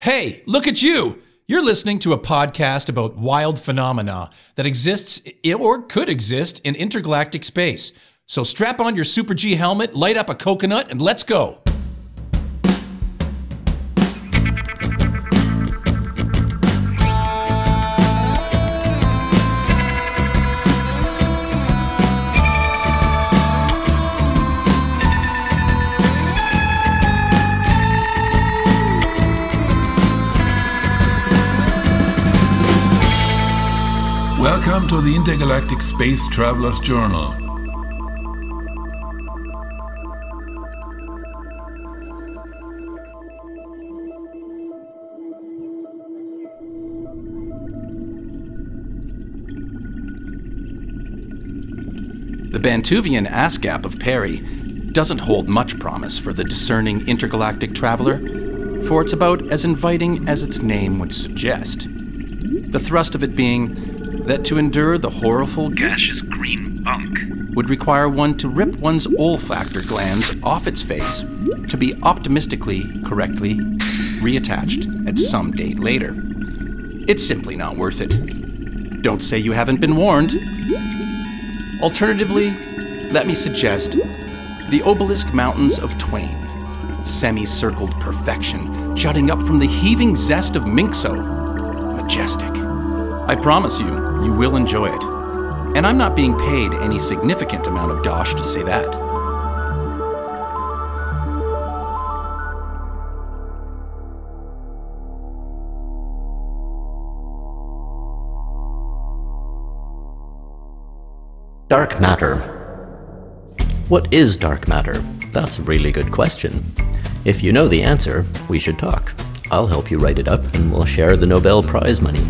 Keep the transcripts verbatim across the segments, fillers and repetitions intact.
Hey, look at you! You're listening to a podcast about wild phenomena that exists or could exist in intergalactic space. So strap on your Super G helmet, light up a coconut, and let's go! Welcome to the Intergalactic Space Traveler's Journal. The Bantuvian ASCAP of Perry doesn't hold much promise for the discerning intergalactic traveler, for it's about as inviting as its name would suggest. The thrust of it being that to endure the horrible gaseous green bunk would require one to rip one's olfactor glands off its face to be optimistically, correctly reattached at some date later. It's simply not worth it. Don't say you haven't been warned. Alternatively, let me suggest the Obelisk Mountains of Twain, semicircled perfection jutting up from the heaving zest of Minxo. Majestic. I promise you, you will enjoy it. And I'm not being paid any significant amount of dosh to say that. Dark matter. What is dark matter? That's a really good question. If you know the answer, we should talk. I'll help you write it up and we'll share the Nobel Prize money.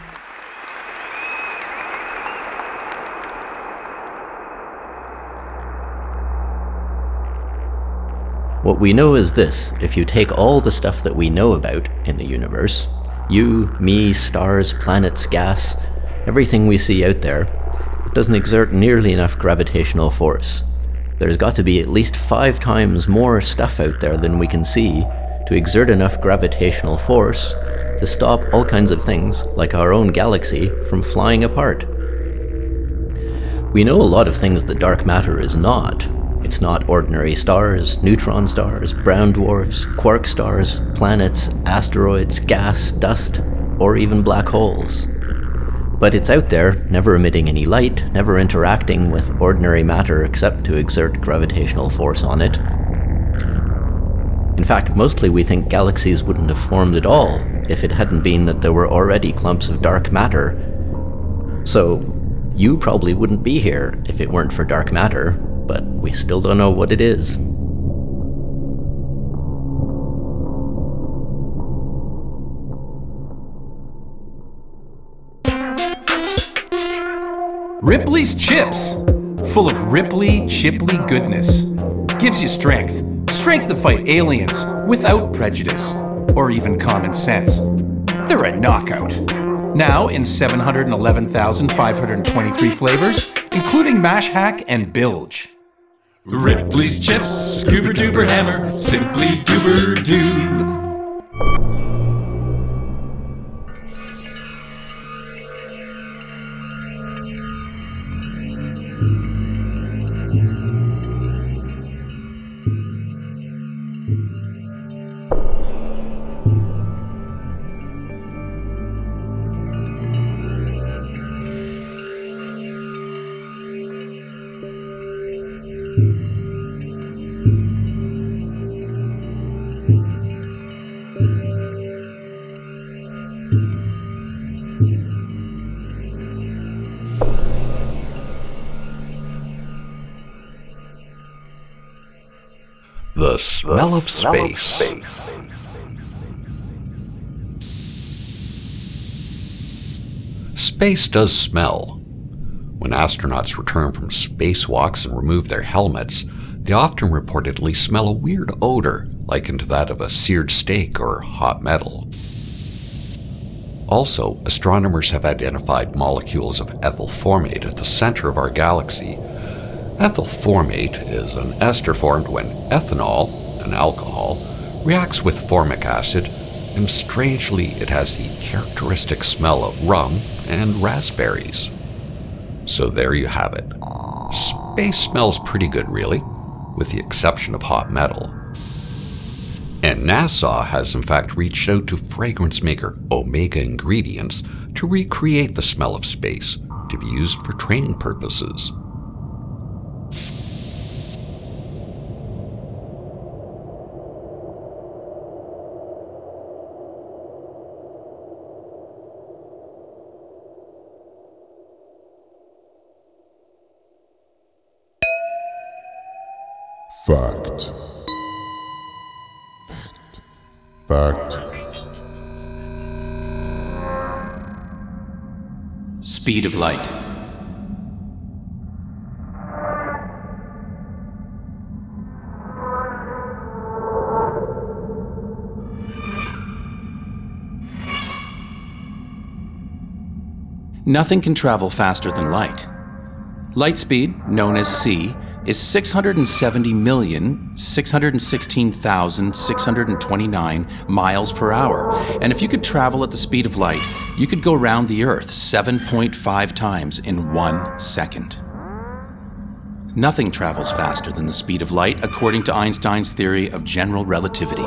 What we know is this: if you take all the stuff that we know about in the universe, you, me, stars, planets, gas, everything we see out there, it doesn't exert nearly enough gravitational force. There's got to be at least five times more stuff out there than we can see to exert enough gravitational force to stop all kinds of things, like our own galaxy, from flying apart. We know a lot of things that dark matter is not. It's not ordinary stars, neutron stars, brown dwarfs, quark stars, planets, asteroids, gas, dust, or even black holes. But it's out there, never emitting any light, never interacting with ordinary matter except to exert gravitational force on it. In fact, mostly we think galaxies wouldn't have formed at all if it hadn't been that there were already clumps of dark matter. So, you probably wouldn't be here if it weren't for dark matter, but we still don't know what it is. Ripley's Chips, full of Ripley, chipley goodness. Gives you strength. Strength to fight aliens without prejudice or even common sense. They're a knockout. Now in seven hundred eleven thousand five hundred twenty-three flavors, including Mash Hack and Bilge. Ripley's Chips, Scoober Doober Hammer, Simply Doober Doo. The smell of space. Space does smell. When astronauts return from spacewalks and remove their helmets, they often reportedly smell a weird odor, likened to that of a seared steak or hot metal. Also, astronomers have identified molecules of ethyl formate at the center of our galaxy. Ethyl formate is an ester formed when ethanol, an alcohol, reacts with formic acid, and strangely, it has the characteristic smell of rum and raspberries. So there you have it. Space smells pretty good, really, with the exception of hot metal. And NASA has in fact reached out to fragrance maker Omega Ingredients to recreate the smell of space to be used for training purposes. Fact. Fact. Speed of light. Nothing can travel faster than light. Light speed, known as c, is six hundred seventy million, six hundred sixteen thousand, six hundred twenty-nine miles per hour. And if you could travel at the speed of light, you could go around the Earth seven point five times in one second. Nothing travels faster than the speed of light, according to Einstein's theory of general relativity.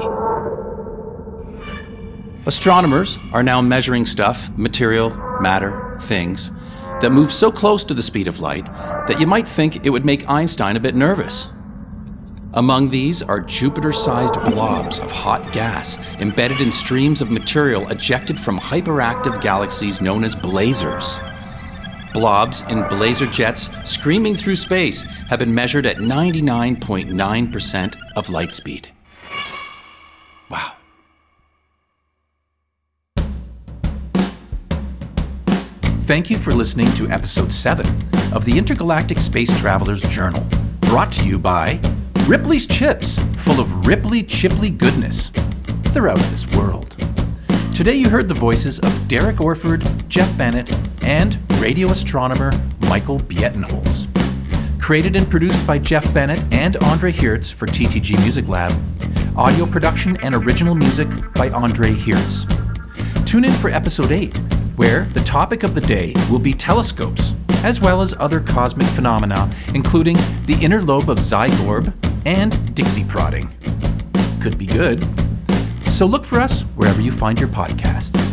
Astronomers are now measuring stuff, material, matter, things, that move so close to the speed of light that you might think it would make Einstein a bit nervous. Among these are Jupiter-sized blobs of hot gas embedded in streams of material ejected from hyperactive galaxies known as blazars. Blobs in blazer jets screaming through space have been measured at ninety-nine point nine percent of light speed. Wow. Thank you for listening to episode seven of the Intergalactic Space Traveler's Journal, brought to you by Ripley's Chips, full of Ripley Chipley goodness. They're out of this world. Today you heard the voices of Derek Orford, Jeff Bennett, and radio astronomer Michael Bietenholz. Created and produced by Jeff Bennett and Andre Hertz for T T G Music Lab. Audio production and original music by Andre Hertz. Tune in for episode eight, where the topic of the day will be telescopes, as well as other cosmic phenomena, including the inner lobe of Zygorbs and Dixie prodding. Could be good. So look for us wherever you find your podcasts.